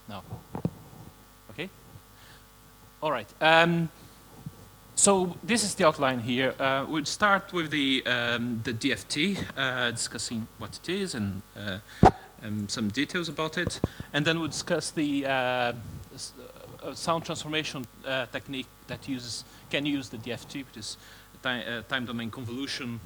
No. Okay. All right. So this is the outline here. We'll start with the DFT, discussing what it is and some details about it, and then we'll discuss the sound transformation technique that can use the DFT, which is time domain convolution,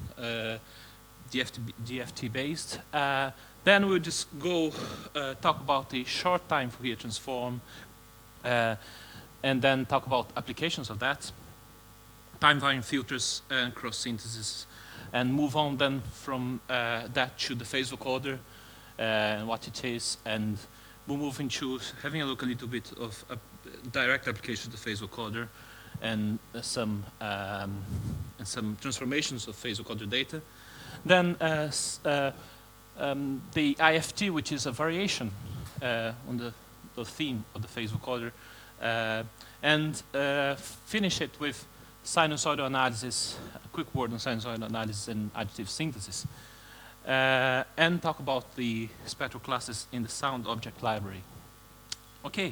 DFT based. Then we'll just go talk about the short time Fourier transform, and then talk about applications of that, time varying filters and cross synthesis, and move on then from that to the phase vocoder and what it is, and we'll move into having a look a little bit of a direct application of the phase vocoder and some transformations of phase vocoder data. Then the IFT, which is a variation on the theme of the phase vocoder, and finish it with sinusoidal analysis, a quick word on sinusoidal analysis and additive synthesis, and talk about the spectral classes in the sound object library. Okay.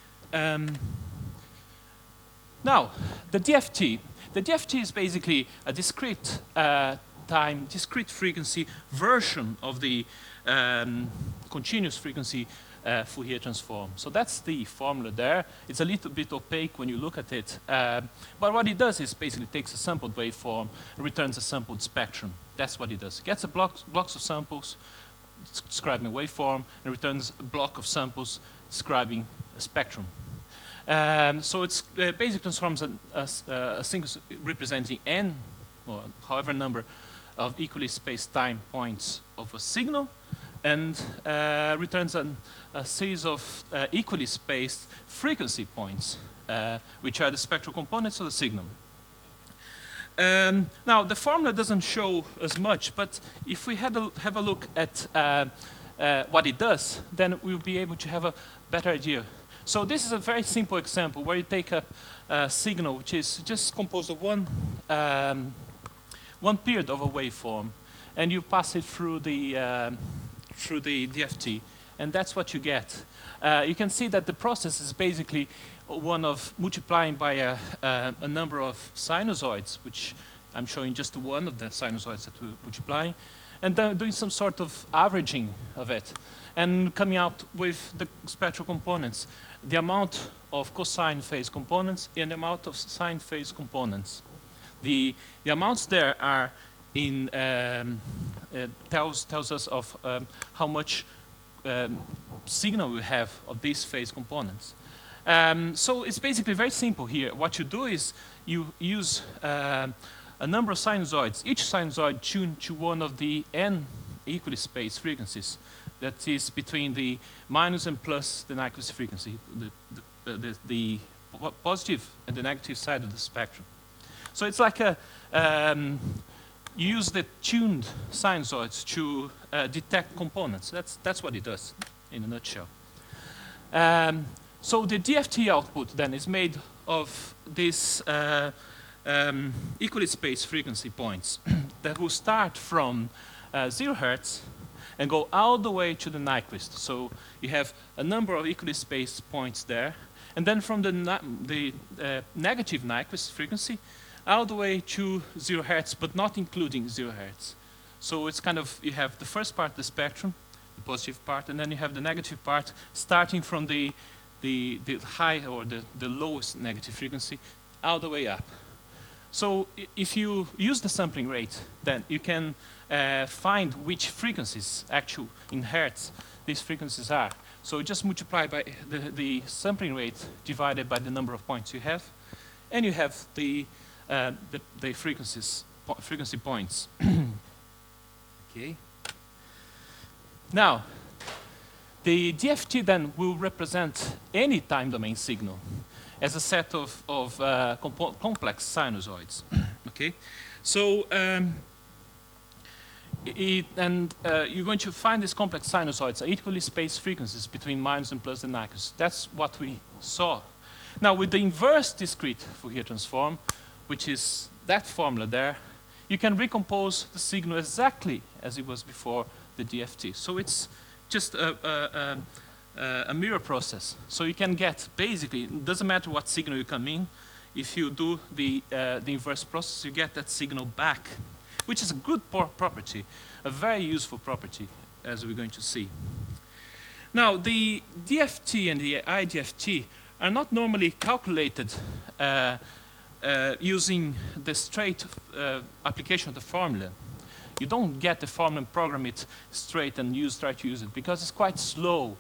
Now, the DFT. The DFT is basically a discrete discrete frequency version of the continuous frequency Fourier transform. So that's the formula there. It's a little bit opaque when you look at it, but what it does is basically takes a sampled waveform and returns a sampled spectrum. That's what it does. It gets blocks of samples describing a waveform and returns a block of samples describing a spectrum. So it's basically transforms a single representing n, or however number of equally spaced time points of a signal, and returns a series of equally spaced frequency points, which are the spectral components of the signal. Now, the formula doesn't show as much, but if we have a look at what it does, then we'll be able to have a better idea. So this is a very simple example where you take a signal which is just composed of one period of a waveform, and you pass it through the DFT, and that's what you get. You can see that the process is basically one of multiplying by a number of sinusoids, which I'm showing just one of the sinusoids that we're multiplying, and then doing some sort of averaging of it, and coming out with the spectral components, the amount of cosine phase components and the amount of sine phase components. The amounts there are in tells us of how much signal we have of these phase components. So it's basically very simple here. What you do is you use a number of sinusoids, each sinusoid tuned to one of the n equally spaced frequencies that is between the minus and plus the Nyquist frequency, the positive and the negative side of the spectrum. So it's like you use the tuned sinusoids to detect components. That's what it does in a nutshell. So the DFT output then is made of these equally spaced frequency points that will start from 0 Hertz and go all the way to the Nyquist. So you have a number of equally spaced points there, and then from the negative Nyquist frequency all the way to 0 Hertz, but not including 0 Hertz. So it's kind of, you have the first part of the spectrum, the positive part, and then you have the negative part starting from the high or the lowest negative frequency all the way up. So if you use the sampling rate, then you can find which frequencies, actual in Hertz, these frequencies are. So you just multiply by the sampling rate divided by the number of points you have, and you have the frequency points. Okay. Now, the DFT then will represent any time domain signal as a set of complex sinusoids. Okay, so you're going to find these complex sinusoids are equally spaced frequencies between minus and plus the Nyquist. That's what we saw. Now, with the inverse discrete Fourier transform, which is that formula there, you can recompose the signal exactly as it was before the DFT. So it's just a mirror process. So you can get, basically, it doesn't matter what signal you come in, if you do the inverse process, you get that signal back, which is a good property, a very useful property, as we're going to see. Now, the DFT and the IDFT are not normally calculated using the straight application of the formula. You don't get the formula and program it straight and try to use it because it's quite slow.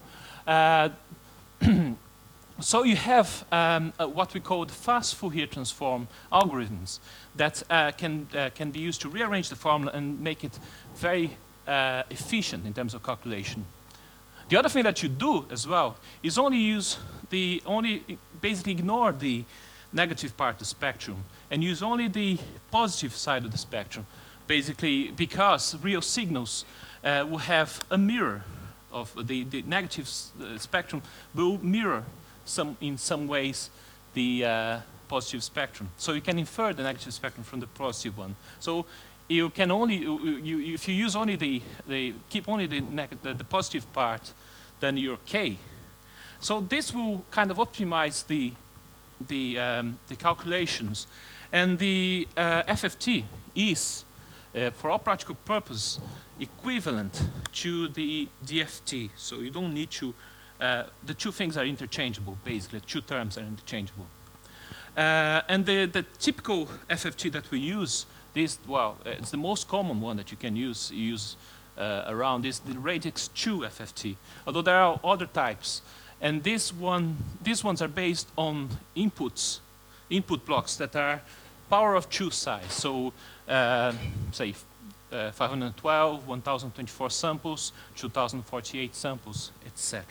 So you have what we call the fast Fourier transform algorithms that can be used to rearrange the formula and make it very efficient in terms of calculation. The other thing that you do as well is basically ignore the negative part of the spectrum and use only the positive side of the spectrum, basically because real signals will have a mirror of the negative spectrum will mirror in some ways the positive spectrum. So you can infer the negative spectrum from the positive one. So you can only, if you use only keep only the positive part, then you're okay. So this will kind of optimize the calculations. And the FFT is, for all practical purposes, equivalent to the DFT. So you don't need to, the two things are interchangeable, basically. The two terms are interchangeable. And the typical FFT that we use, it's the most common one that you can use around is the radix 2 FFT, although there are other types. And these ones are based on input blocks that are power of 2 size. So say 512, 1024 samples, 2048 samples, etc.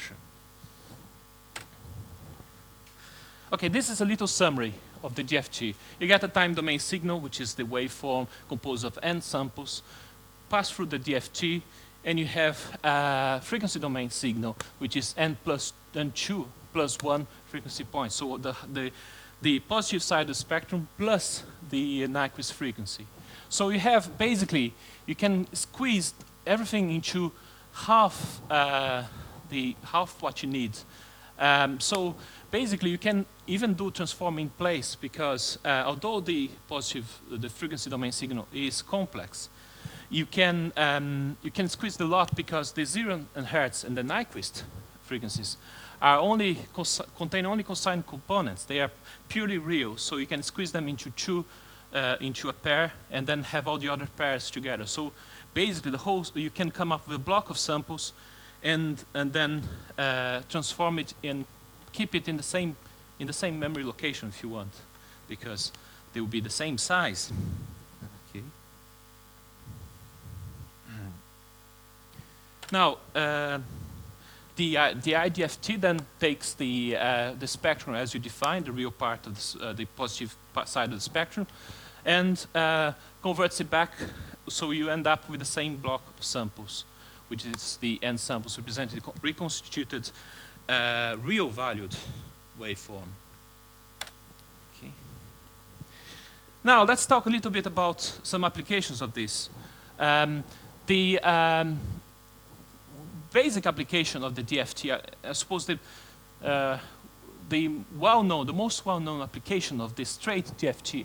Okay, this is a little summary of the DFT. You get a time domain signal, which is the waveform composed of n samples, pass through the DFT, and you have a frequency domain signal, which is n2 plus 1 frequency points. So the positive side of the spectrum plus the Nyquist frequency. So you have basically, you can squeeze everything into half what you need. So basically, you can even do transform in place because although the frequency domain signal is complex, you can squeeze the lot because the 0 Hz and the Nyquist frequencies are contain only cosine components. They are purely real, so you can squeeze them into a pair and then have all the other pairs together. So basically, you can come up with a block of samples and then transform it and keep it in the same memory location if you want, because they will be the same size. Okay. Now, the IDFT then takes the spectrum as you define, the real part of the positive side of the spectrum, and converts it back, so you end up with the same block of samples, which is the n samples represented, reconstituted, real valued waveform. Okay. Now let's talk a little bit about some applications of this. The basic application of the DFT, I suppose the most well-known application of this straight DFT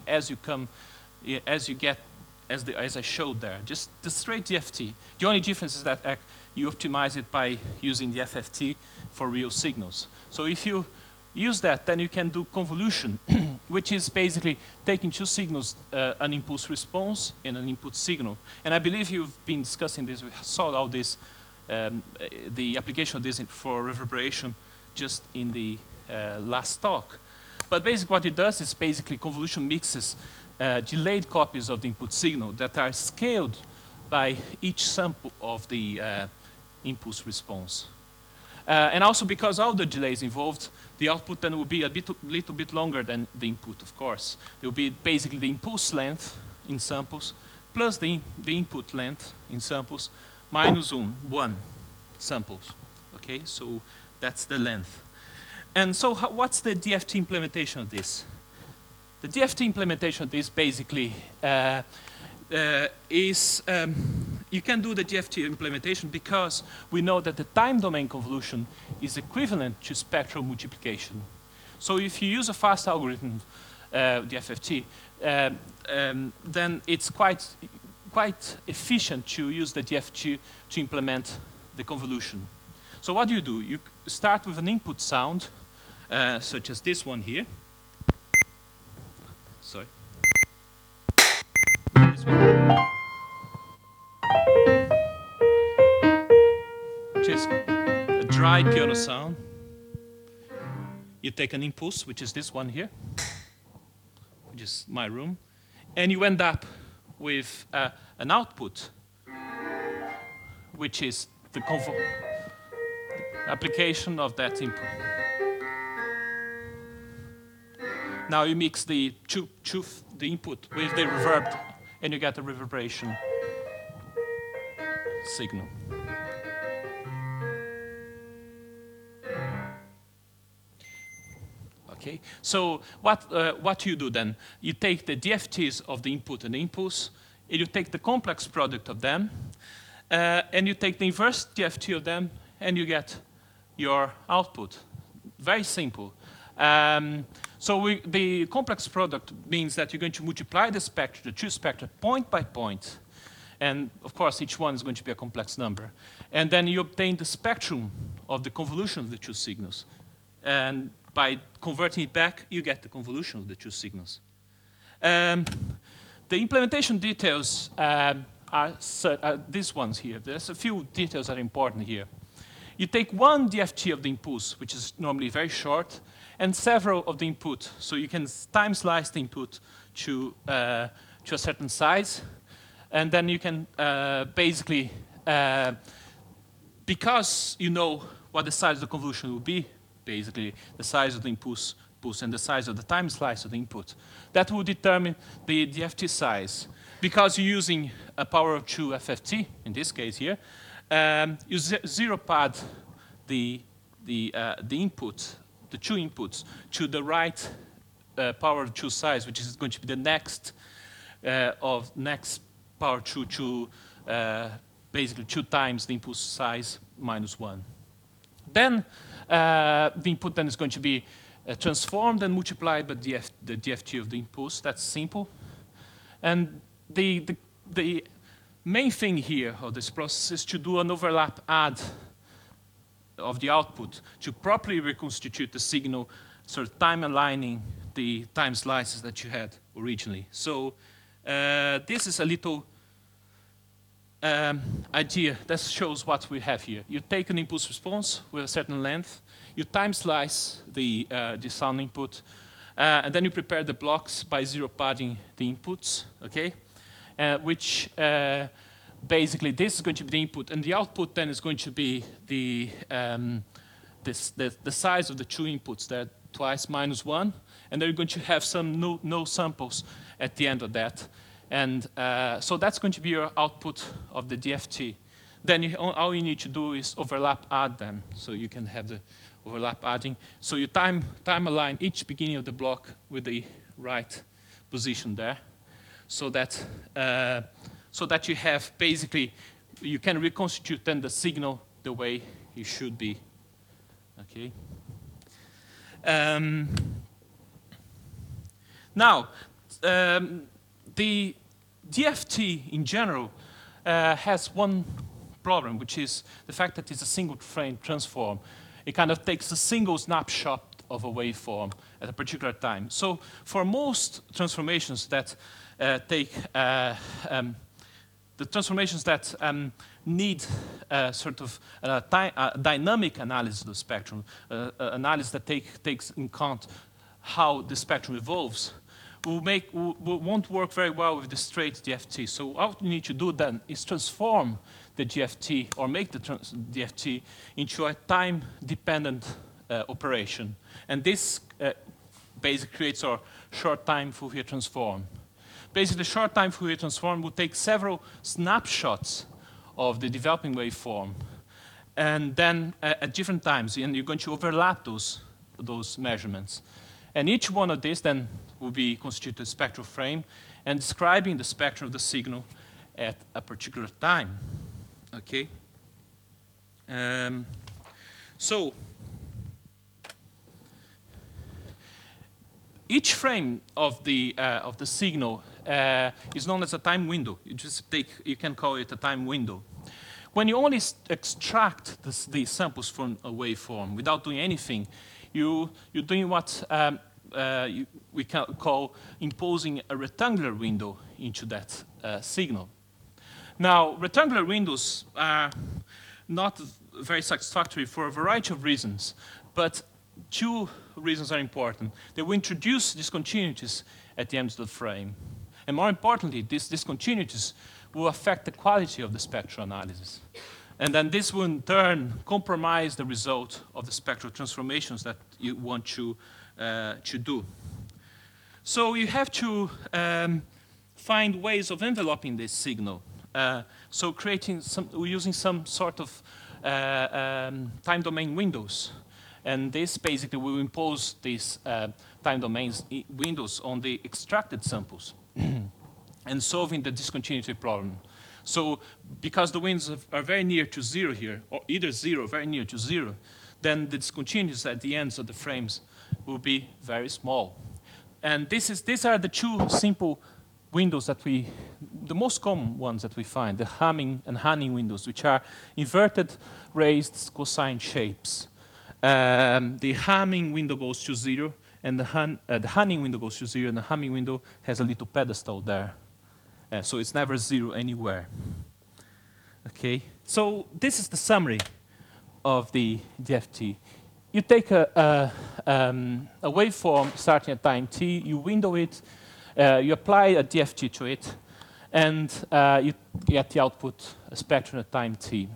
as I showed there, just the straight DFT. The only difference is that you optimize it by using the FFT for real signals. So if you use that, then you can do convolution, which is basically taking two signals, an impulse response and an input signal. And I believe you've been discussing this, we saw all this, the application of this for reverberation just in the last talk. But basically what it does is basically convolution mixes delayed copies of the input signal that are scaled by each sample of the impulse response. And also because all the delays involved, the output then will be a little bit longer than the input, of course. It will be basically the impulse length in samples plus the input length in samples minus 1 samples. Okay, so that's the length. And so what's the DFT implementation of this? The DFT implementation of this basically is you can do the DFT implementation because we know that the time domain convolution is equivalent to spectral multiplication. So if you use a fast algorithm, the FFT, then it's quite efficient to use the DFT to implement the convolution. So what do? You start with an input sound, such as this one here. Sorry. This one. Which is a dry piano sound. You take an impulse, which is this one here, which is my room, and you end up with an output, which is the application of that input. Now you mix the input with the reverb, and you get a reverberation signal. Okay, so what you do then? You take the DFTs of the input and the impulse, and you take the complex product of them, and you take the inverse DFT of them, and you get your output. Very simple. So the complex product means that you're going to multiply the spectra, the two spectra, point by point. And of course, each one is going to be a complex number. And then you obtain the spectrum of the convolution of the two signals. And by converting it back, you get the convolution of the two signals. The implementation details are these ones here. There's a few details that are important here. You take one DFT of the impulse, which is normally very short, and several of the input. So you can time slice the input to a certain size. And then you can basically, because you know what the size of the convolution will be, basically the size of the impulse and the size of the time slice of the input, that will determine the DFT size. Because you're using a power of 2 FFT, in this case here, you zero pad the input, the two inputs, to the right power of 2 size, which is going to be the next power 2 to basically 2 times the impulse size minus 1. Then the input then is going to be transformed and multiplied by the DFT of the impulse. That's simple. And the main thing here of this process is to do an overlap add of the output to properly reconstitute the signal, sort of time aligning the time slices that you had originally. So this is a little idea that shows what we have here. You take an impulse response with a certain length, you time slice the sound input, and then you prepare the blocks by zero padding the inputs, okay? Which basically this is going to be the input, and the output then is going to be the size of the two inputs, that twice minus 1, and then you're going to have some no samples at the end of that. And so that's going to be your output of the DFT. Then all you need to do is overlap add them, so you can have the overlap adding. So you time align each beginning of the block with the right position there, so that you have basically, you can reconstitute then the signal the way it should be. Okay. Now, the DFT in general has one problem, which is the fact that it's a single frame transform. It kind of takes a single snapshot of a waveform at a particular time. So for most transformations that the transformations that need sort of dynamic analysis of the spectrum, analysis that takes in account how the spectrum evolves, won't work very well with the straight DFT. So what you need to do then is transform the DFT, or make the DFT into a time-dependent operation. And this basically creates our short-time Fourier transform. Basically, the short-time Fourier transform will take several snapshots of the developing waveform, and then at different times, and you're going to overlap those measurements. And each one of these then will be constituted a spectral frame, and describing the spectrum of the signal, at a particular time. Okay. So each frame of the signal is known as a time window. You can call it a time window. When you only extract the samples from a waveform without doing anything, you're doing what we can call imposing a rectangular window into that signal. Now, rectangular windows are not very satisfactory for a variety of reasons, but two reasons are important. They will introduce discontinuities at the ends of the frame. And more importantly, these discontinuities will affect the quality of the spectral analysis. And then this will in turn compromise the result of the spectral transformations that you want to do. So you have to find ways of enveloping this signal. So using some sort of time domain windows. And this basically will impose these time domains windows on the extracted samples and solving the discontinuity problem. So because the windows are very near to zero here, or either zero, very near to zero, then the discontinuities at the ends of the frames will be very small. And these are the two simple windows the most common ones that we find, the Hamming and Hanning windows, which are inverted raised cosine shapes. The Hamming window goes to zero, and the Hanning window goes to zero, and the Hamming window has a little pedestal there. So it's never zero anywhere. Okay, so this is the summary of the DFT. You take a waveform starting at time t, you window it, you apply a DFT to it, and you get the output spectrum at time t.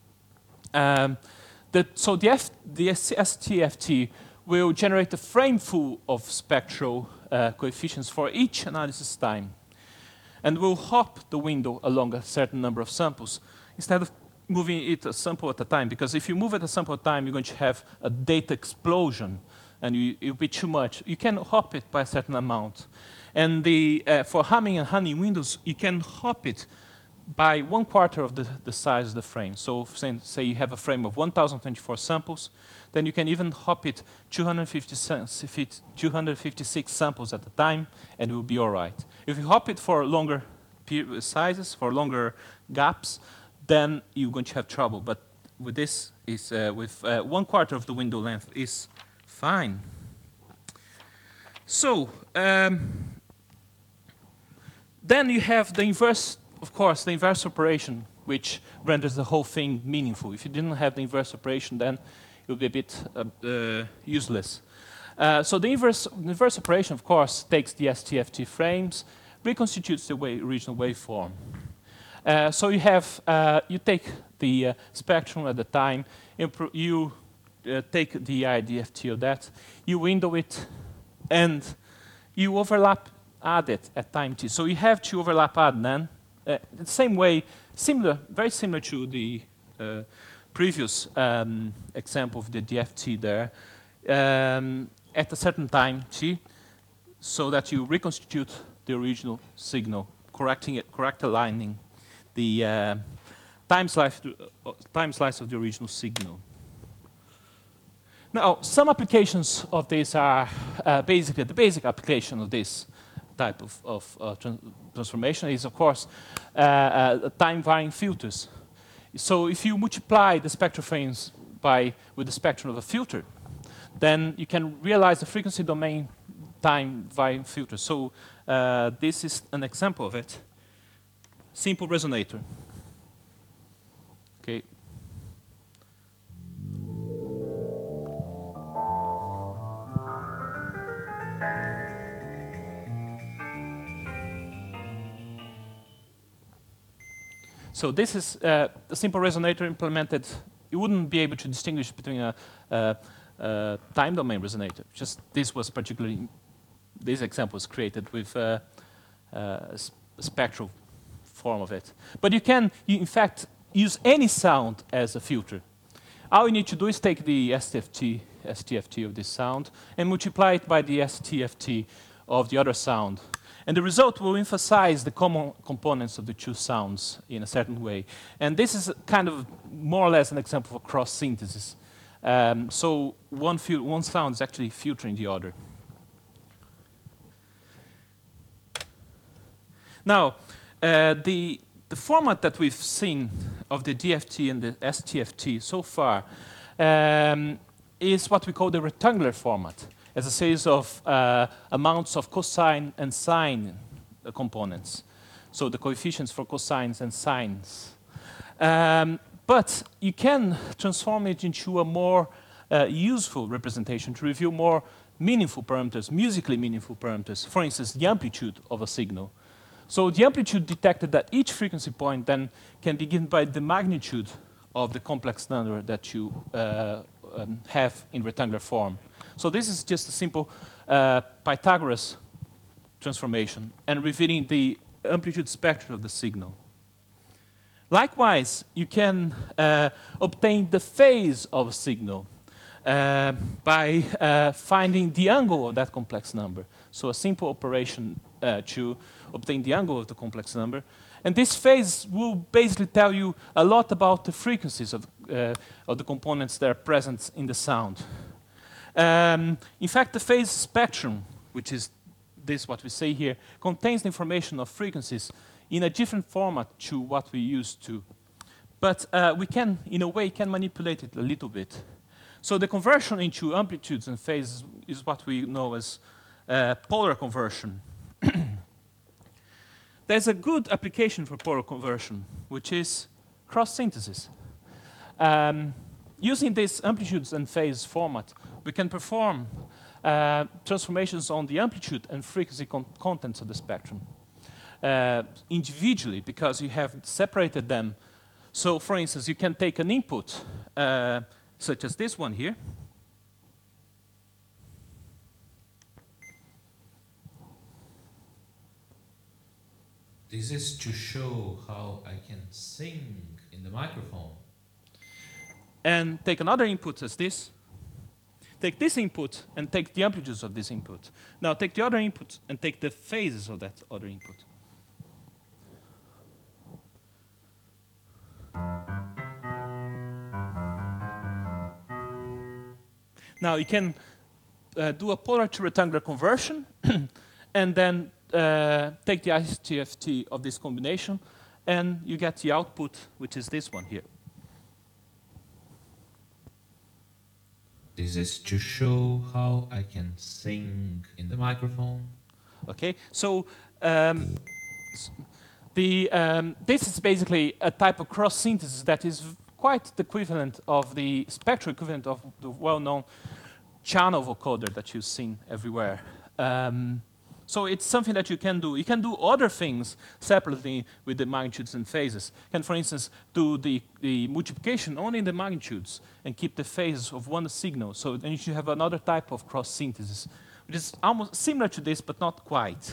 So the STFT will generate a frame full of spectral coefficients for each analysis time, and will hop the window along a certain number of samples instead of moving it a sample at a time. Because if you move it a sample at a time, you're going to have a data explosion, and it'll be too much. You can hop it by a certain amount. And for Hamming and Hanning windows, you can hop it by 1/4 of the size of the frame. So say you have a frame of 1,024 samples, then you can even hop it 256 samples at a time, and it will be all right. If you hop it for longer sizes, for longer gaps, then you're going to have trouble. But with this, with 1/4 of the window length is fine. So then you have the inverse. Of course, the inverse operation, which renders the whole thing meaningful. If you didn't have the inverse operation, then it would be a bit useless. So the inverse operation, of course, takes the STFT frames, reconstitutes the original waveform. So you take the spectrum at the time, you take the IDFT of that, you window it, and you add it at time t. So you have to overlap add then. The same way, very similar to the previous example of the DFT there, at a certain time t, so that you reconstitute the original signal, correct aligning the time slice of the original signal. Now, some applications of this are basically the basic application of this type of transformation is, of course, time-varying filters. So if you multiply the spectral frames with the spectrum of a filter, then you can realize the frequency domain time-varying filter. So this is an example of it. Simple resonator. Okay. So this is a simple resonator implemented. You wouldn't be able to distinguish between a time domain resonator. Just this example was created with a spectral form of it. But you can, in fact, use any sound as a filter. All you need to do is take the STFT of this sound and multiply it by the STFT of the other sound. And the result will emphasize the common components of the two sounds in a certain way. And this is kind of more or less an example of cross synthesis. So one sound is actually filtering the other. Now, the format that we've seen of the DFT and the STFT so far is what we call the rectangular format, as a series of amounts of cosine and sine components. So the coefficients for cosines and sines. But you can transform it into a more useful representation to reveal more meaningful parameters, musically meaningful parameters. For instance, the amplitude of a signal. So the amplitude detected at each frequency point then can be given by the magnitude of the complex number that you have in rectangular form. So this is just a simple Pythagoras transformation and revealing the amplitude spectrum of the signal. Likewise, you can obtain the phase of a signal by finding the angle of that complex number. So a simple operation to obtain the angle of the complex number. And this phase will basically tell you a lot about the frequencies of the components that are present in the sound. In fact, the phase spectrum, which is this what we say here, contains the information of frequencies in a different format to what we used to. But we can, in a way, can manipulate it a little bit. So the conversion into amplitudes and phases is what we know as polar conversion. There's a good application for polar conversion, which is cross-synthesis. Using this amplitudes and phase format, we can perform transformations on the amplitude and frequency contents of the spectrum individually, because you have separated them. So, for instance, you can take an input, such as this one here, This is to show how I can sing in the microphone. and take another input as this. Take this input and take the amplitudes of this input. Now take the other input and take the phases of that other input. Now you can do a polar to rectangular conversion and then take the STFT of this combination, and you get the output, which is this one here. This is to show how I can sing in the microphone. Okay, so this is basically a type of cross synthesis that is quite the equivalent of the spectral equivalent of the well-known channel vocoder that you've seen everywhere. So it's something that you can do. You can do other things separately with the magnitudes and phases. You can, for instance, do the multiplication only in the magnitudes and keep the phase of one signal. So then you should have another type of cross synthesis, which is almost similar to this, but not quite.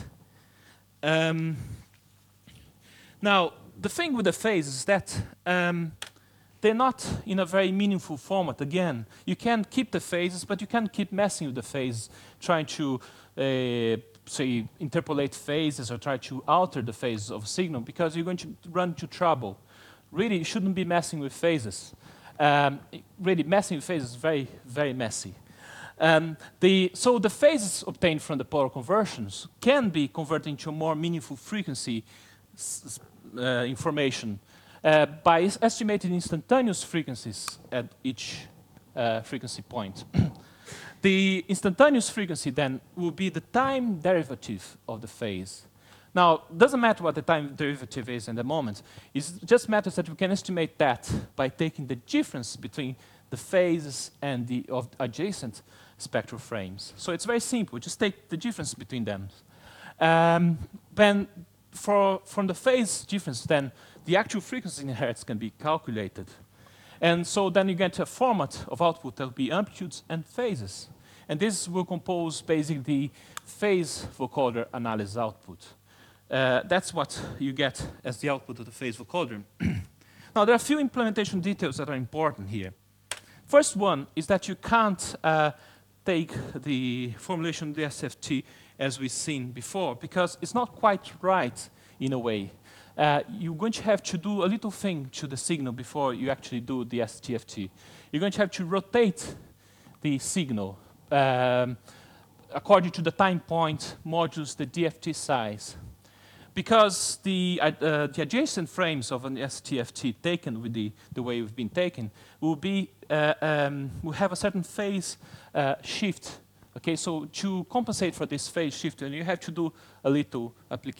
Now, the thing with the phases is that they're not in a very meaningful format. Again, you can keep the phases, but you can't keep messing with the phase, trying to say, interpolate phases or try to alter the phase of a signal, because you're going to run into trouble. Really, you shouldn't be messing with phases. Really, messing with phases is very, very messy. So the phases obtained from the polar conversions can be converted into a more meaningful frequency information by estimating instantaneous frequencies at each frequency point. The instantaneous frequency then will be the time derivative of the phase. Now, it doesn't matter what the time derivative is in the moment. It just matters that we can estimate that by taking the difference between the phases and the adjacent spectral frames. So it's very simple. Just take the difference between them. Then from the phase difference, then the actual frequency in hertz can be calculated. And so then you get a format of output that will be amplitudes and phases. And this will compose basically the phase vocoder analysis output. That's what you get as the output of the phase vocoder. Now, there are a few implementation details that are important here. First one is that you can't take the formulation of the SFT as we've seen before, because it's not quite right in a way. You're going to have to do a little thing to the signal before you actually do the STFT. You're going to have to rotate the signal according to the time point modules the DFT size. Because the adjacent frames of an STFT taken with the way we've been taken will have a certain phase shift. Okay, so to compensate for this phase shift, you have to do a little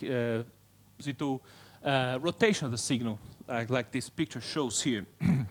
rotation of the signal, like this picture shows here.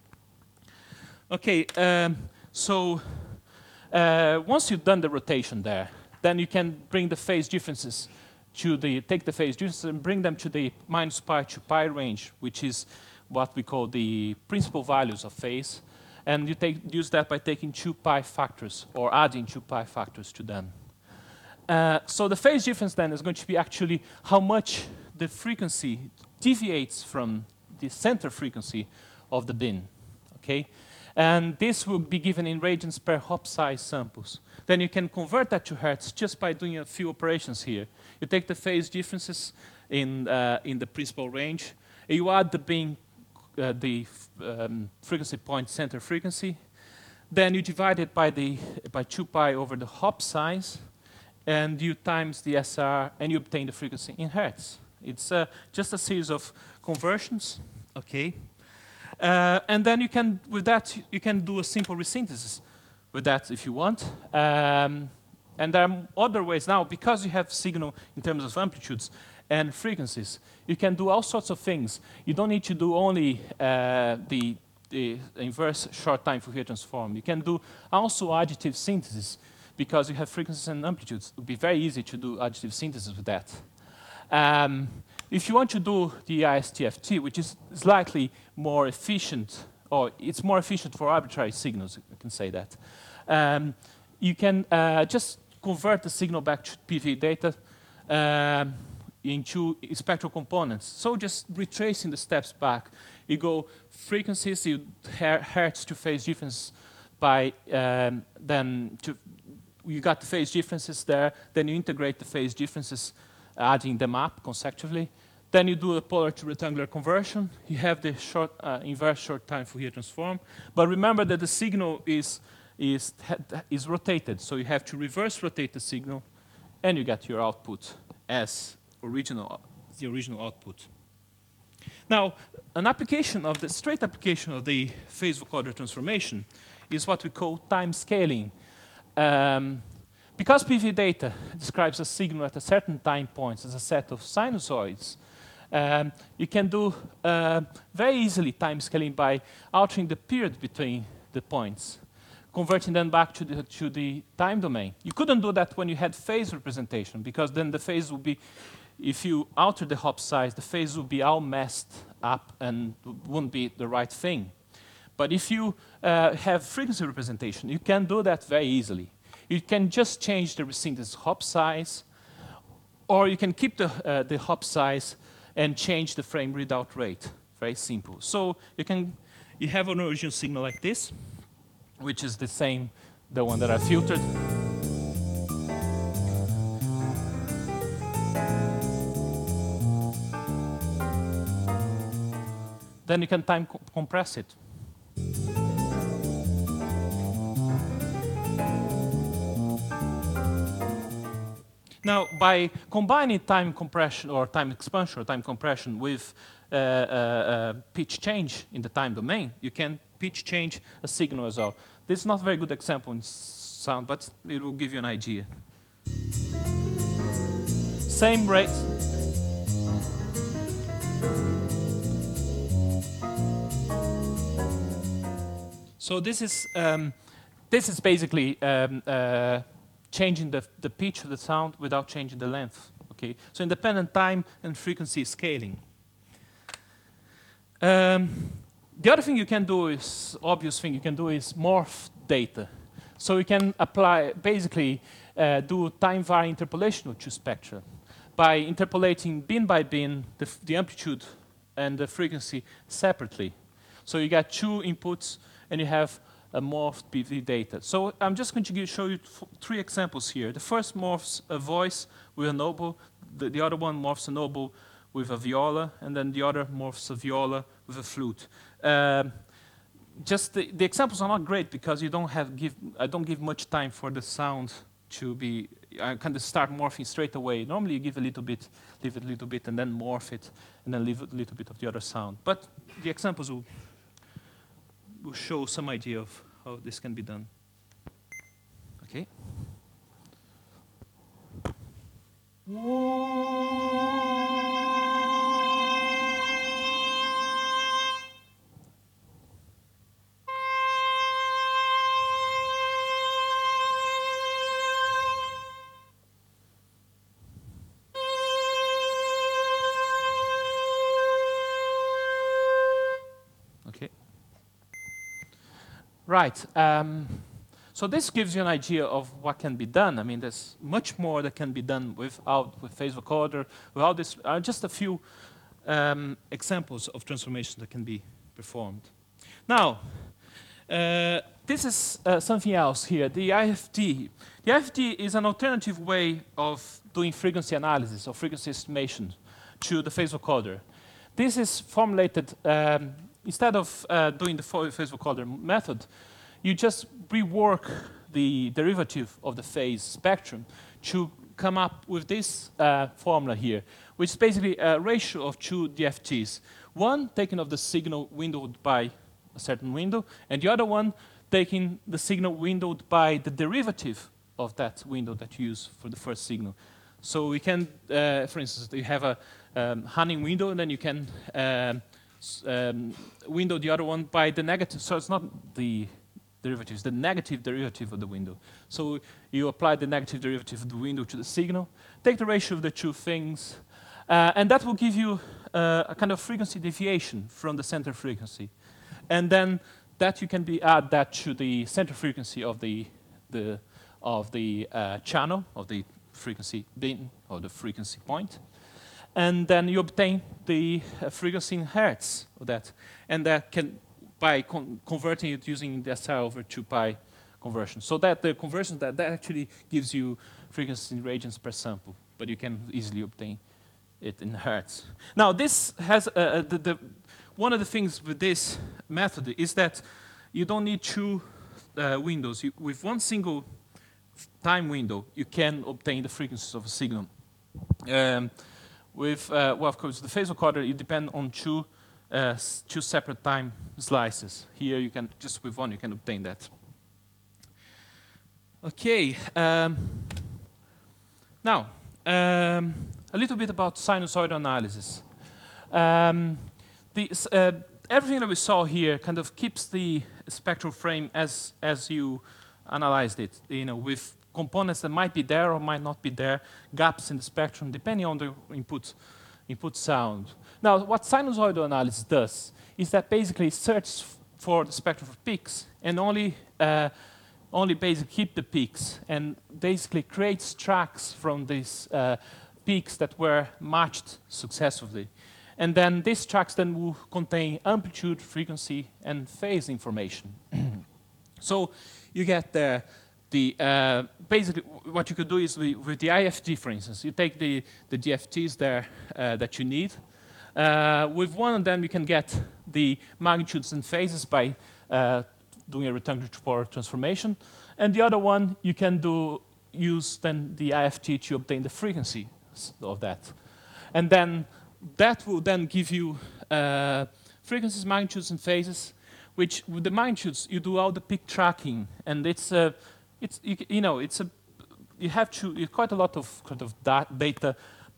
Okay, so once you've done the rotation there, then you can bring the phase differences take the phase differences and bring them to the -pi to pi range, which is what we call the principal values of phase. And you use that by taking 2 pi factors or adding 2 pi factors to them. So the phase difference then is going to be actually how much the frequency deviates from the center frequency of the bin. Okay? And this will be given in radians per hop size samples. Then you can convert that to hertz just by doing a few operations here. You take the phase differences in the principal range, and you add the bin, frequency point center frequency. Then you divide it by 2 pi over the hop size, and you times the SR, and you obtain the frequency in hertz. It's just a series of conversions, okay? And then with that, you can do a simple resynthesis with that if you want. And there are other ways now, because you have signal in terms of amplitudes and frequencies, you can do all sorts of things. You don't need to do only the inverse short time Fourier transform. You can do also additive synthesis, because you have frequencies and amplitudes. It would be very easy to do additive synthesis with that. If you want to do the ISTFT, which is slightly more efficient, or it's more efficient for arbitrary signals, I can say that, you can just convert the signal back to PV data into spectral components. So just retracing the steps back, you go frequencies, you hertz to phase difference by you got the phase differences there, then you integrate the phase differences, adding them up consecutively. Then you do a polar to rectangular conversion. You have the inverse short time Fourier transform. But remember that the signal is rotated, so you have to reverse rotate the signal, and you get your output as the original output. Now, the straight application of the phase vocoder transformation is what we call time scaling. Because PV data describes a signal at a certain time points as a set of sinusoids, you can do very easily time scaling by altering the period between the points, converting them back to the time domain. You couldn't do that when you had phase representation, because then the phase would be, if you alter the hop size, the phase would be all messed up and wouldn't be the right thing. But if you have frequency representation, you can do that very easily. You can just change the resynthesis hop size, or you can keep the hop size and change the frame readout rate. Very simple. So you have an original signal like this, which is the one that I filtered. Then you can time compress it. Now, by combining time compression or time expansion or time compression with pitch change in the time domain, you can pitch change a signal as well. This is not a very good example in sound, but it will give you an idea. Same rate. So this is basically changing the pitch of the sound without changing the length. Okay, so independent time and frequency scaling. The other thing you can do is, obvious thing you can do is morph data. So you can apply, basically do time varying interpolation of two spectra by interpolating bin by bin the amplitude and the frequency separately. So you get two inputs and you have morphed PV data. So I'm just going to show you 3 examples here. The first morphs a voice with an oboe. The other one morphs an oboe with a viola, and then the other morphs a viola with a flute. Just the examples are not great because you don't have I don't give much time for the sound to be. I kind of start morphing straight away. Normally you give a little bit, leave it a little bit, and then morph it, and then leave a little bit of the other sound. But the examples will show some idea of how this can be done. Okay. Okay. Right. So this gives you an idea of what can be done. I mean, there's much more that can be done with phase vocoder, without this. Just a few examples of transformations that can be performed. Now, this is something else here, the IFD. The IFD is an alternative way of doing frequency analysis or frequency estimation to the phase vocoder. This is formulated, instead of doing the phase vocoder method, you just rework the derivative of the phase spectrum to come up with this formula here, which is basically a ratio of 2 DFTs. One taken of the signal windowed by a certain window, and the other one taking the signal windowed by the derivative of that window that you use for the first signal. So we can, for instance, you have a Hanning window, and then you can window the other one by the negative. So it's not the derivative, it's the negative derivative of the window. So you apply the negative derivative of the window to the signal, take the ratio of the 2 things, and that will give you a kind of frequency deviation from the center frequency. And then that you can add that to the center frequency of the channel, of the frequency bin, or the frequency point. And then you obtain the frequency in hertz of that. And that can, by converting it using the SI over 2π conversion. So that the conversion, that actually gives you frequency in radians per sample, but you can easily obtain it in hertz. Now this has, one of the things with this method is that you don't need 2 windows. With one single time window, you can obtain the frequencies of a signal. Well, of course, the phase vocoder, you depend on 2 separate time slices. Here, you can just with one, you can obtain that. Okay. Now, a little bit about sinusoidal analysis. Everything that we saw here kind of keeps the spectral frame as you analyzed it, with components that might be there or might not be there, gaps in the spectrum, depending on the input sound. Now, what sinusoidal analysis does is that basically searches for the spectrum of peaks and only basically keep the peaks and basically creates tracks from these peaks that were matched successively. And then these tracks then will contain amplitude, frequency, and phase information. So you get basically what you could do is with the IFD, for instance, you take the DFTs there that you need. With one of them, you can get the magnitudes and phases by doing a rectangular Power transformation. And the other one, you can use then the IFT to obtain the frequency of that. And then that will then give you frequencies, magnitudes, and phases, which with the magnitudes, you do all the peak tracking. And you have quite a lot of kind of data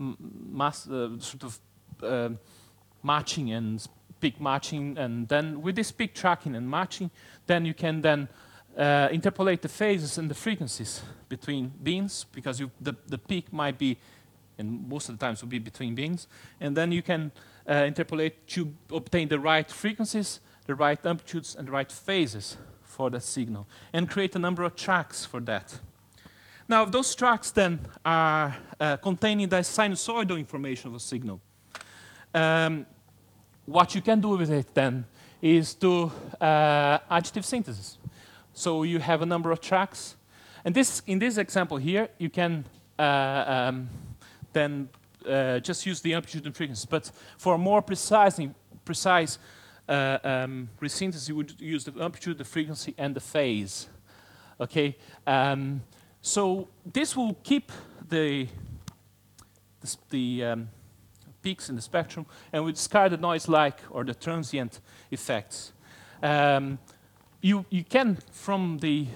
matching and peak matching, and then with this peak tracking and matching, then you can then interpolate the phases and the frequencies between beams, because the peak might be, and most of the times will be between beams, and then you can interpolate to obtain the right frequencies, the right amplitudes, and the right phases for the signal, and create a number of tracks for that. Now, those tracks then are containing the sinusoidal information of a signal. What you can do with it then is do additive synthesis. So you have a number of tracks. And in this example here, you can then just use the amplitude and frequency. But for more precise resynthesis, you would use the amplitude, the frequency, and the phase. Okay. So this will keep the peaks in the spectrum, and we discard the noise-like or the transient effects. You can from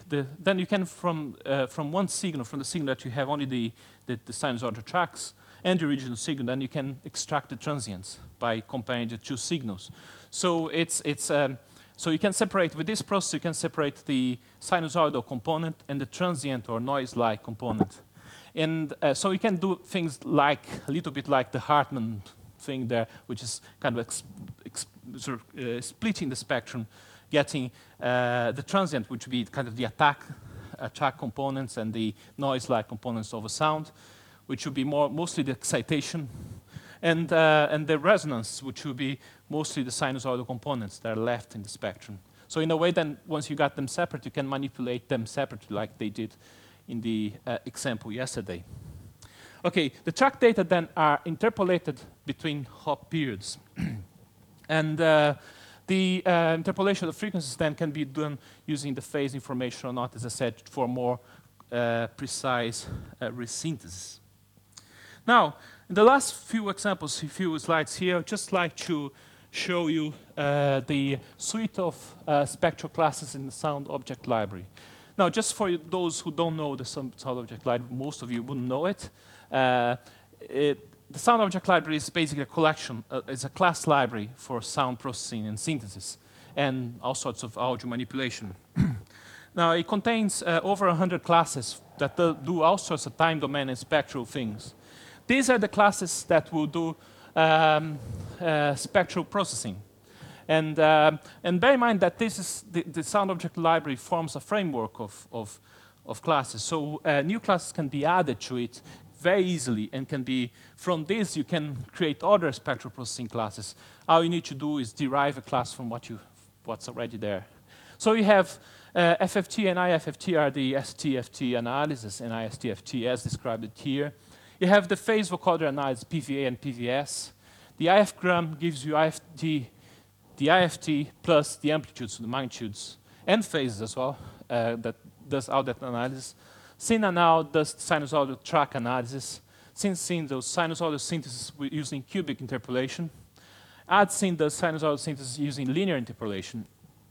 from one signal, from the signal that you have only the sinusoidal tracks and the original signal, then you can extract the transients by comparing the two signals. So so you can separate with this process. You can separate the sinusoidal component and the transient or noise-like component. And so you can do things like a little bit like the Hartman thing there, which is kind of splitting the spectrum, getting the transient, which would be kind of the attack components and the noise-like components of a sound, which would be mostly the excitation, and the resonance, which would be mostly the sinusoidal components that are left in the spectrum. So in a way, then once you got them separate, you can manipulate them separately, like they did in the example yesterday. Okay, the track data then are interpolated between hop periods. And the interpolation of the frequencies then can be done using the phase information or not, as I said, for more precise resynthesis. Now, in the last few examples, a few slides here, I'd just like to show you the suite of spectral classes in the sound object library. Now, just for those who don't know the sound object library, most of you wouldn't know it. The sound object library is basically a collection, it's a class library for sound processing and synthesis, and all sorts of audio manipulation. Now, it contains over 100 classes that do all sorts of time domain and spectral things. These are the classes that will do spectral processing. And bear in mind that this is the sound object library forms a framework of classes. So new classes can be added to it very easily, and can be, from this you can create other spectral processing classes. All you need to do is derive a class from what's already there. So you have FFT and IFFT are the STFT analysis and ISTFT as described here. You have the phase vocoder analysis, PVA and PVS. The IFgram gives you the IFT plus the amplitudes, the magnitudes, and phases as well, that does all that analysis. SynAnal does sinusoidal track analysis. SynSyn does sinusoidal synthesis using cubic interpolation. AdSyn does sinusoidal synthesis using linear interpolation.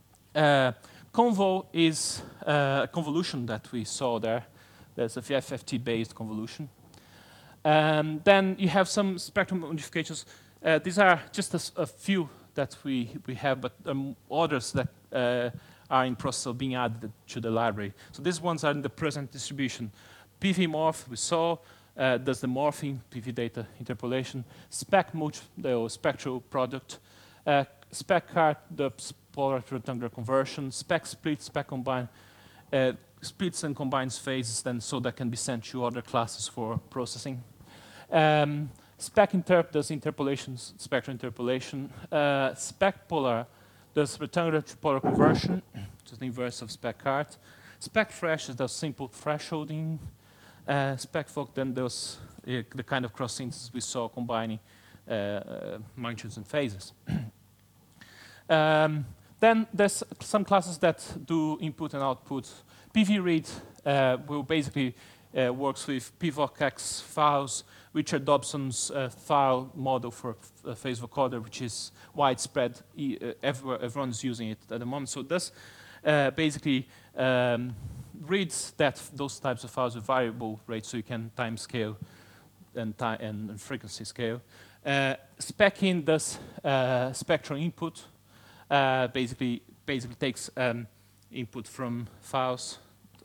Convo is a convolution that we saw there. That's a FFT-based convolution. Then you have some spectrum modifications. These are just a few that we have, but others that are in process of being added to the library. So these ones are in the present distribution. PVMorph, we saw, does the morphing, PV data interpolation. SpecMulch, the spectral product. SpecCart, the polar to rectangular conversion. SpecSplit, SpecCombine, splits and combines phases, then so that can be sent to other classes for processing. SpecInterp does interpolations, spectral interpolation. SpecPolar does rectangular to polar conversion, which is the inverse of SpecCart. SpecThresh does simple thresholding. SpecFoc then does the kind of cross synthesis we saw, combining magnitudes and phases. Then there's some classes that do input and output. PVRead will basically works with PVOCX files, Richard Dobson's file model for phase vocoder, which is widespread. Everyone's using it at the moment. So this basically reads those types of files with variable rates, so you can time scale and frequency scale. SpecIn does spectral input. Basically takes input from files.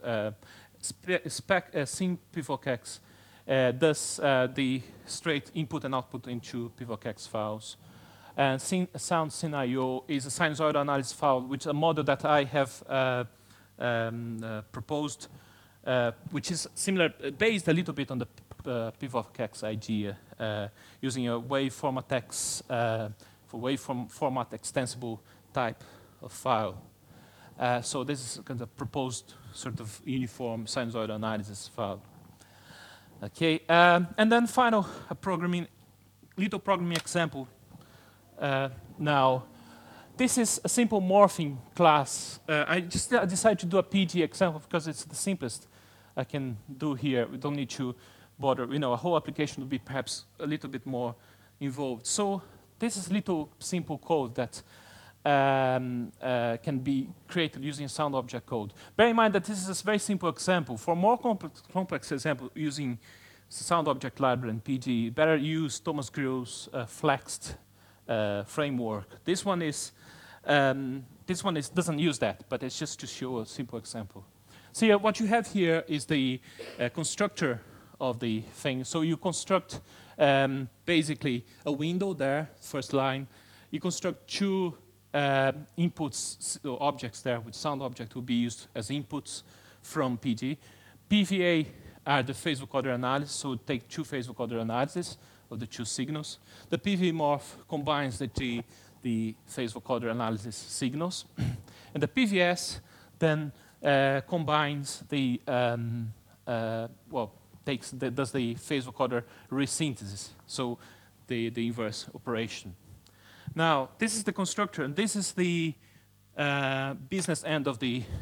SynPVOCX does the straight input and output into PVOCX files. And SoundSynIO is a sinusoidal analysis file, which is a model that I have proposed, which is similar, based a little bit on the PVOCX idea, using a waveformat format extensible type of file. So this is kind of proposed sort of uniform sinusoidal analysis file. Okay, and then final little programming example. Now, this is a simple morphing class. I just decided to do a PG example because it's the simplest I can do here. We don't need to bother. A whole application would be perhaps a little bit more involved. So this is little simple code that can be created using sound object code. Bear in mind that this is a very simple example. For more complex example using sound object library and PG, better use Thomas Grill's Flexed framework. This one doesn't use that, but it's just to show a simple example. So what you have here is the constructor of the thing. So you construct basically a window there, first line. You construct two inputs, objects there, with sound object will be used as inputs from PG. PVA are the phase vocoder analysis, so take two phase vocoder analysis of the two signals. The PV morph combines the phase vocoder analysis signals. And the PVS then combines does the phase vocoder resynthesis, so the inverse operation. Now, this is the constructor, and this is the business end of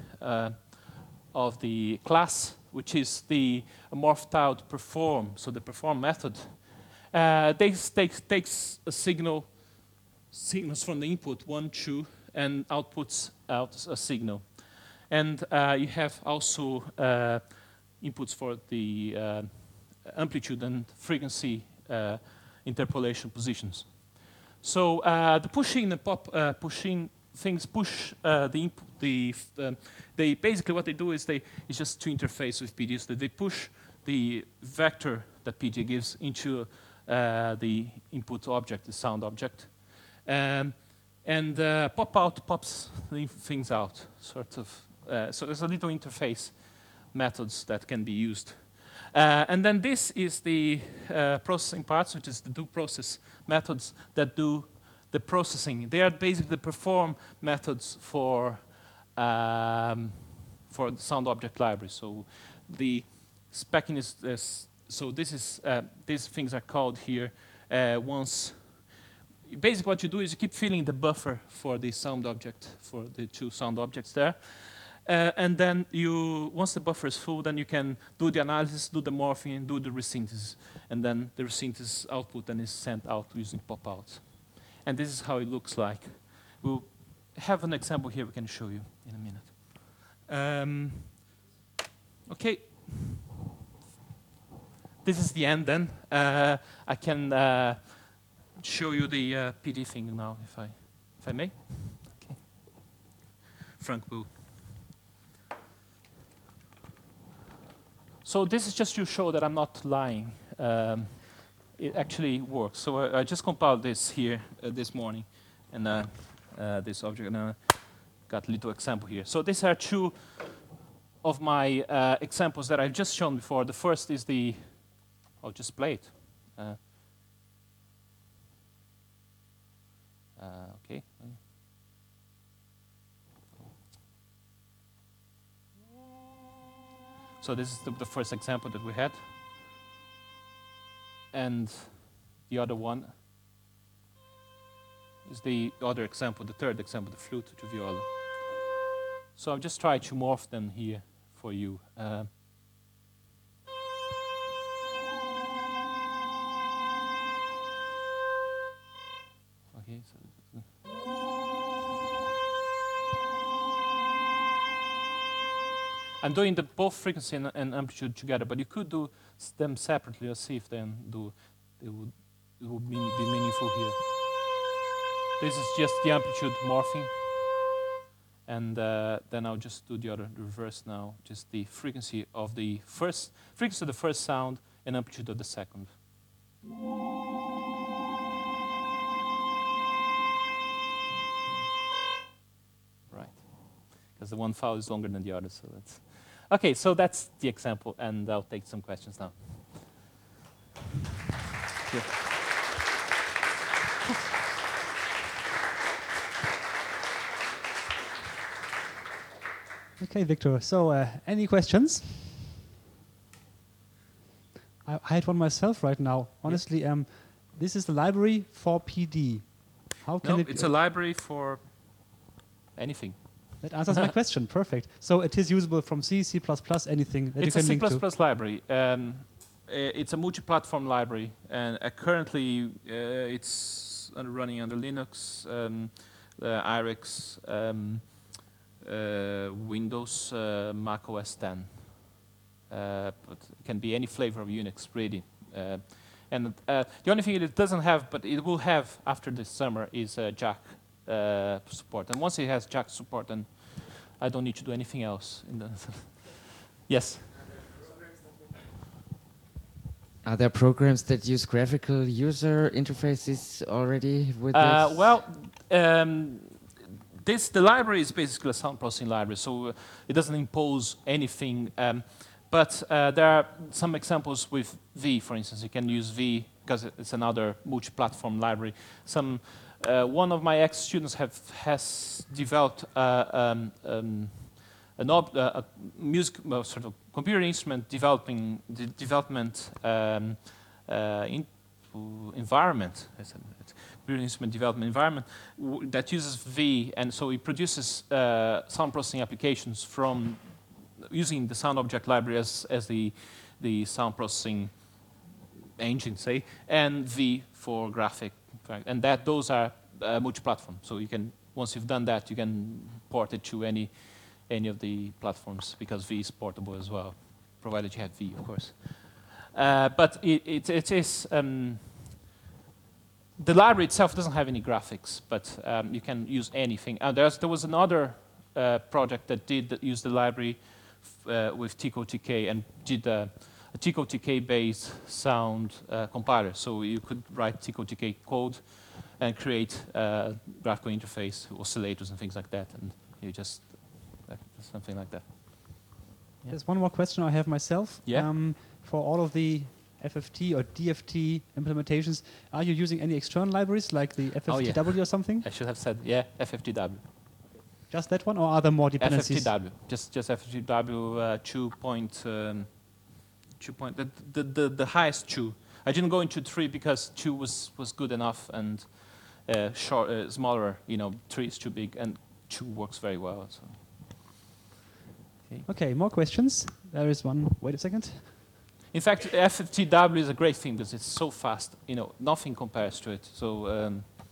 the class, which is the morph tiled perform, so the perform method. This takes a signals from the input, 1, 2, and outputs out a signal. And you have also inputs for the amplitude and frequency interpolation positions. So the pushing and pushing things push the input. They basically what they do is it's just to interface with PG. So they push the vector that PG gives into the input object, the sound object, and pops the things out, sort of. So there's a little interface methods that can be used. And then this is the processing parts, which is the do process methods that do the processing. They are basically the perform methods for the sound object library. So the specking is so this is these things are called here once. Basically, what you do is you keep filling the buffer for the sound object, for the two sound objects there. And then once the buffer is full, then you can do the analysis, do the morphing, do the resynthesis. And then the resynthesis output then is sent out using pop-out. And this is how it looks like. We'll have an example here we can show you in a minute. Okay. This is the end then. I can show you the PD thing now, if I may. Okay. Frank will. So this is just to show that I'm not lying. It actually works. So I just compiled this here this morning, and this object, and I got a little example here. So these are two of my examples that I've just shown before. The first is I'll just play it. Okay. So this is the first example that we had. And the other one is the other example, the third example, the flute to viola. So I'll just try to morph them here for you. Okay, so I'm doing both frequency and amplitude together, but you could do them separately. Let's see if it would be meaningful here. This is just the amplitude morphing, and then I'll just do the reverse now, just the frequency of the first sound and amplitude of the second. Right, because the one file is longer than the other, so that's. Okay, so that's the example, and I'll take some questions now. Yeah. Okay, Victor. So, any questions? I had one myself right now. Honestly, this is the library for PD. How can No, it? it's a library for anything. That answers my question. Perfect. So it is usable from C, C++, anything that It's you a can C++ link to. library. It's a multi-platform library, and currently it's running under Linux, IRIX, Windows, Mac OS 10. But it can be any flavor of Unix, really. And the only thing it doesn't have, but it will have after this summer, is Jack support. And once it has Jack support, then I don't need to do anything else. Yes? Are there programs that use graphical user interfaces already with this? Well, the library is basically a sound processing library, so it doesn't impose anything. But there are some examples with V, for instance. You can use V because it's another multi-platform library. One of my ex-students has developed a music sort of computer instrument development environment. Computer instrument development environment that uses V, and so it produces sound processing applications from using the sound object library as the sound processing engine, say, and V for graphic, and those are multi-platform. So you can, once you've done that, you can port it to any of the platforms because V is portable as well, provided you have V, of course. But it is the library itself doesn't have any graphics, but you can use anything. There was another project that did use the library with TicoTK and did a TicoTK-based sound compiler. So you could write TicoTK code and create a graphical interface, oscillators and things like that, and you just something like that. Yeah. There's one more question I have myself. Yeah. For all of the FFT or DFT implementations, are you using any external libraries like the FFTW or something? I should have said, yeah, FFTW. Just that one, or are there more dependencies? FFTW, just FFTW 2 point, the highest 2. I didn't go into 3 because 2 was good enough, and smaller, 3 is too big, and 2 works very well. So. Okay, more questions? There is one. Wait a second. In fact, FFTW is a great thing because it's so fast. Nothing compares to it. So.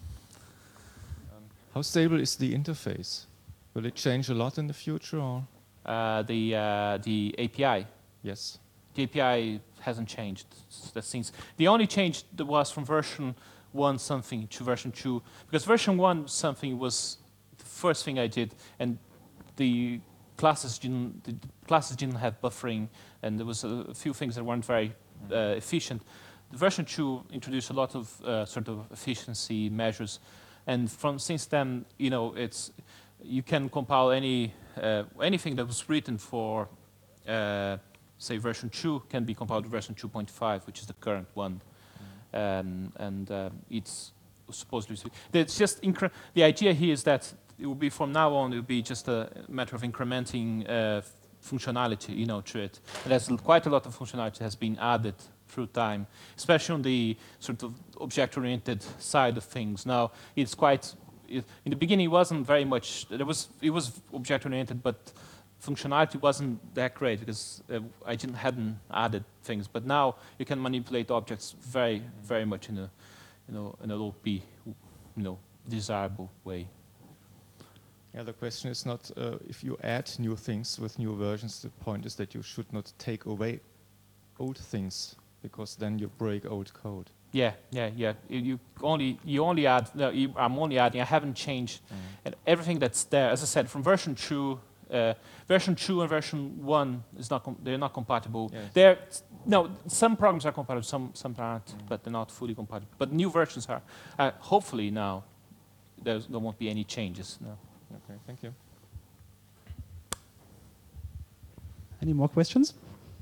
How stable is the interface? Will it change a lot in the future, or? The API. Yes. The API hasn't changed. The only change that was from version 1 something to version 2, because version 1 something was the first thing I did, and the classes didn't have buffering, and there was a few things that weren't very efficient. The version 2 introduced a lot of sort of efficiency measures, and since then, you can compile anything that was written for, say, version 2 can be compiled to version 2.5, which is the current one, and it's supposed to be. It's just the idea here is that it will be from now on. It will be just a matter of incrementing functionality, to it. And there's quite a lot of functionality has been added through time, especially on the sort of object-oriented side of things. Now it's quite. In the beginning, it wasn't very much. It was object-oriented, but functionality wasn't that great because I hadn't added things. But now you can manipulate objects very, very much in a low-p, desirable way. Yeah, the question is not if you add new things with new versions. The point is that you should not take away old things, because then you break old code. Yeah. You only add. No, I'm only adding. I haven't changed, and everything that's there. As I said, from version 2, version 2 and version 1 is they're not compatible. Yes. Some programs are compatible, some aren't, but they're not fully compatible. But new versions are. Hopefully now, there won't be any changes. No. Okay, thank you. Any more questions?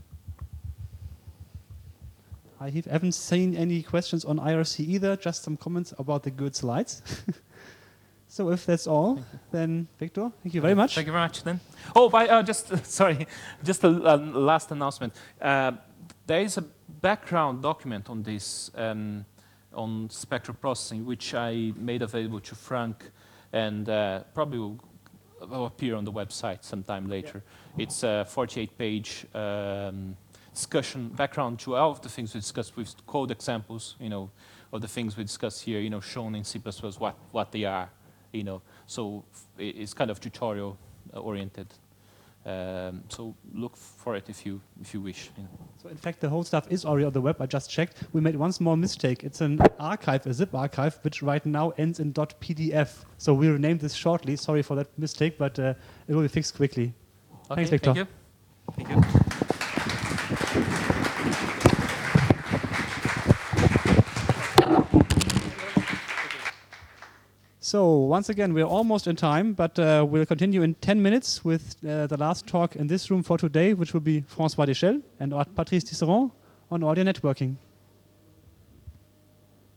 I haven't seen any questions on IRC either, just some comments about the good slides. So if that's all, then Victor, thank you very much. Thank you very much then. Oh, sorry, just a last announcement. There is a background document on this, on spectral processing, which I made available to Frank, and probably will appear on the website sometime later. Yeah. It's a 48-page discussion, background to all of the things we discussed with code examples, of the things we discussed here, shown in C++, what they are. So it's kind of tutorial oriented. So look for it if you wish. So in fact, the whole stuff is already on the web. I just checked. We made one small mistake. It's an archive, a zip archive, which right now ends in .pdf. So we'll rename this shortly. Sorry for that mistake, but it will be fixed quickly. Okay, thanks, Victor. Thank you. Thank you. So once again, we're almost in time, but we'll continue in 10 minutes with the last talk in this room for today, which will be François Deschelles and Patrice Tisserand on audio networking.